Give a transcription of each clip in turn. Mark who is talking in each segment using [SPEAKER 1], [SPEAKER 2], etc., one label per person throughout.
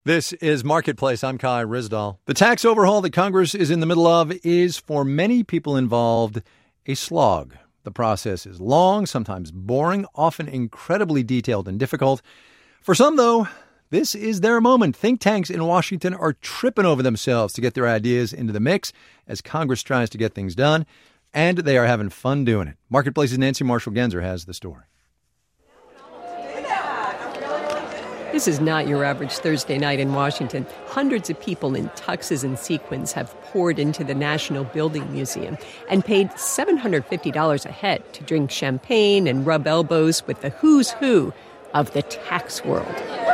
[SPEAKER 1] This is Marketplace. I'm Kai Rizdal. The tax overhaul that Congress is in the middle of is, for many people involved, a slog. The process is long, sometimes boring, often incredibly detailed and difficult. For some, though, this is their moment. Think tanks in Washington are tripping over themselves to get their ideas into the mix as Congress tries to get things done, and they are having fun doing it. Marketplace's Nancy Marshall-Genzer has the story.
[SPEAKER 2] This is not your average Thursday night in Washington. Hundreds of people in tuxes and sequins have poured into the National Building Museum and paid $750 a head to drink champagne and rub elbows with the who's who of the tax world.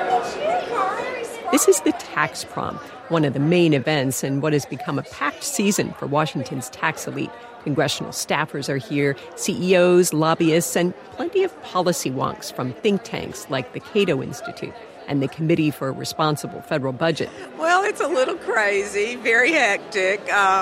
[SPEAKER 2] This is the Tax Prom, one of the main events in what has become a packed season for Washington's tax elite. Congressional staffers are here, CEOs, lobbyists, and plenty of policy wonks from think tanks like the Cato Institute and the Committee for a Responsible Federal Budget.
[SPEAKER 3] Well, it's a little crazy, very hectic.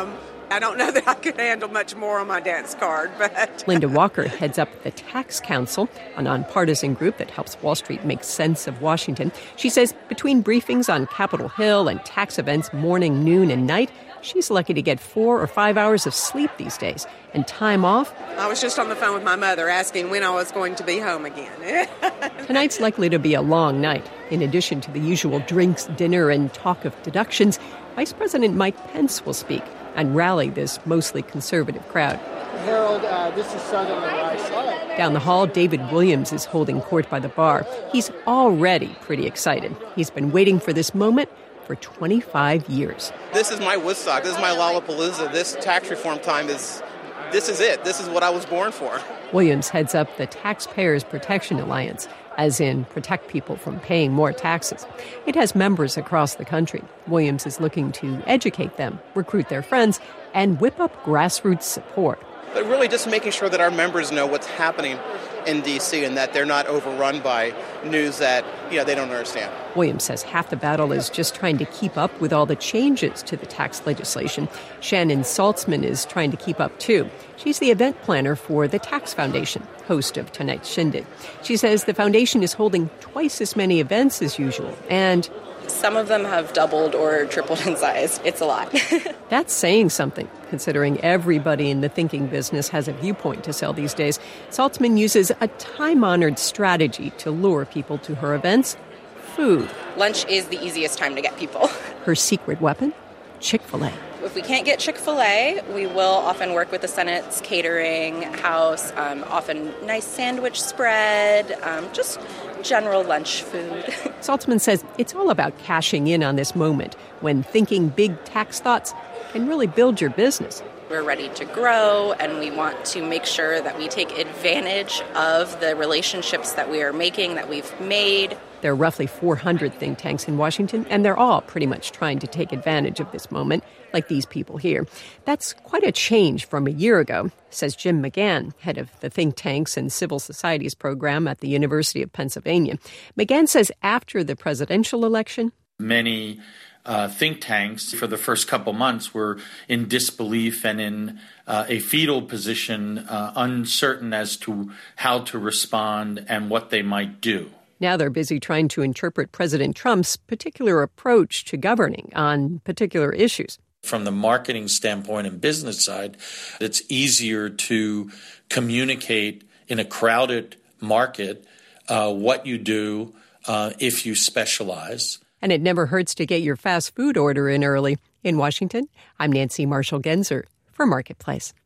[SPEAKER 3] I don't know that I could handle much more on my dance card, but...
[SPEAKER 2] Linda Walker heads up the Tax Council, a nonpartisan group that helps Wall Street make sense of Washington. She says between briefings on Capitol Hill and tax events morning, noon, and night, she's lucky to get 4 or 5 hours of sleep these days. And time off?
[SPEAKER 3] I was just on the phone with my mother asking when I was going to be home again.
[SPEAKER 2] Tonight's likely to be a long night. In addition to the usual drinks, dinner, and talk of deductions, Vice President Mike Pence will speak and rally this mostly conservative crowd.
[SPEAKER 4] Harold, this is Southern on the right side.
[SPEAKER 2] Down the hall, David Williams is holding court by the bar. He's already pretty excited. He's been waiting for this moment for 25 years.
[SPEAKER 5] This is my Woodstock. This is my Lollapalooza. This tax reform time is it. This is what I was born for.
[SPEAKER 2] Williams heads up the Taxpayers Protection Alliance, as in protect people from paying more taxes. It has members across the country. Williams is looking to educate them, recruit their friends, and whip up grassroots support.
[SPEAKER 5] But really just making sure that our members know what's happening in D.C. and that they're not overrun by news that, they don't understand.
[SPEAKER 2] Williams says half the battle is just trying to keep up with all the changes to the tax legislation. Shannon Saltzman is trying to keep up, too. She's the event planner for the Tax Foundation, host of tonight's Shindig. She says the foundation is holding twice as many events as usual, and
[SPEAKER 6] some of them have doubled or tripled in size. It's a lot.
[SPEAKER 2] That's saying something, considering everybody in the thinking business has a viewpoint to sell these days. Saltzman uses a time-honored strategy to lure people to her events: food.
[SPEAKER 6] Lunch is the easiest time to get people.
[SPEAKER 2] Her secret weapon? Chick-fil-A.
[SPEAKER 6] If we can't get Chick-fil-A, we will often work with the Senate's catering house, often nice sandwich spread, just general lunch food.
[SPEAKER 2] Saltzman says it's all about cashing in on this moment when thinking big tax thoughts can really build your business.
[SPEAKER 6] We're ready to grow, and we want to make sure that we take advantage of the relationships that we are making, that we've made.
[SPEAKER 2] There are roughly 400 think tanks in Washington, and they're all pretty much trying to take advantage of this moment, like these people here. That's quite a change from a year ago, says Jim McGann, head of the Think Tanks and Civil Societies program at the University of Pennsylvania. McGann says after the presidential election,
[SPEAKER 7] many think tanks for the first couple months were in disbelief and in a fetal position, uncertain as to how to respond and what they might do.
[SPEAKER 2] Now they're busy trying to interpret President Trump's particular approach to governing on particular issues.
[SPEAKER 7] From the marketing standpoint and business side, it's easier to communicate in a crowded market what you do if you specialize.
[SPEAKER 2] And it never hurts to get your fast food order in early. In Washington, I'm Nancy Marshall-Genzer for Marketplace.